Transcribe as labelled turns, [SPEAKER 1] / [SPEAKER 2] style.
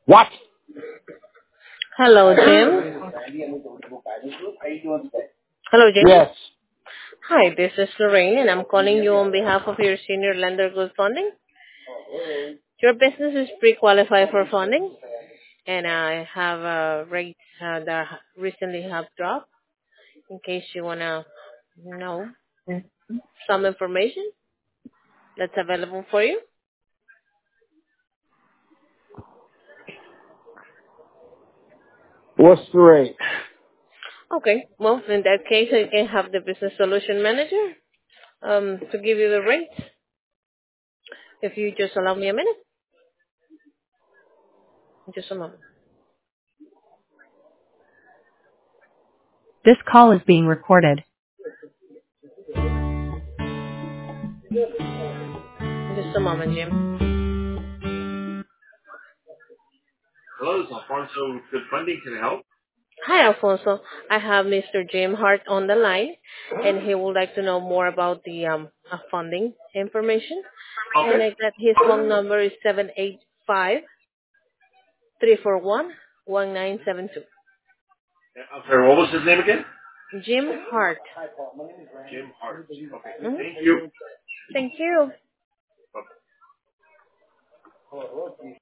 [SPEAKER 1] What?
[SPEAKER 2] Hello, Jim. Hello, Jim.
[SPEAKER 1] Yes.
[SPEAKER 2] Hi, this is Lorraine, and I'm calling you on behalf of your senior lender good funding. Your business is pre-qualified for funding, and I have rates that recently have dropped. In case you wanna know some information that's available for you.
[SPEAKER 1] What's the rate?
[SPEAKER 2] Okay. Well, in that case, I can have the business solution manager to give you the rates. If you just allow me a minute, just a moment.
[SPEAKER 3] This call is being recorded.
[SPEAKER 2] Just a moment, Jim.
[SPEAKER 4] Hello, this is Alfonso with Good Funding. Can I help?
[SPEAKER 2] Hi, Alfonso. I have Mr. Jim Hart on the line, and he would like to know more about the funding information. And
[SPEAKER 4] Okay.
[SPEAKER 2] I got his phone number is 785-341-1972.
[SPEAKER 4] I'm sorry, what was his name again?
[SPEAKER 2] Jim Hart.
[SPEAKER 4] Jim Hart. Okay.
[SPEAKER 2] Mhm.
[SPEAKER 4] Thank you.
[SPEAKER 2] Thank you.
[SPEAKER 4] Bye.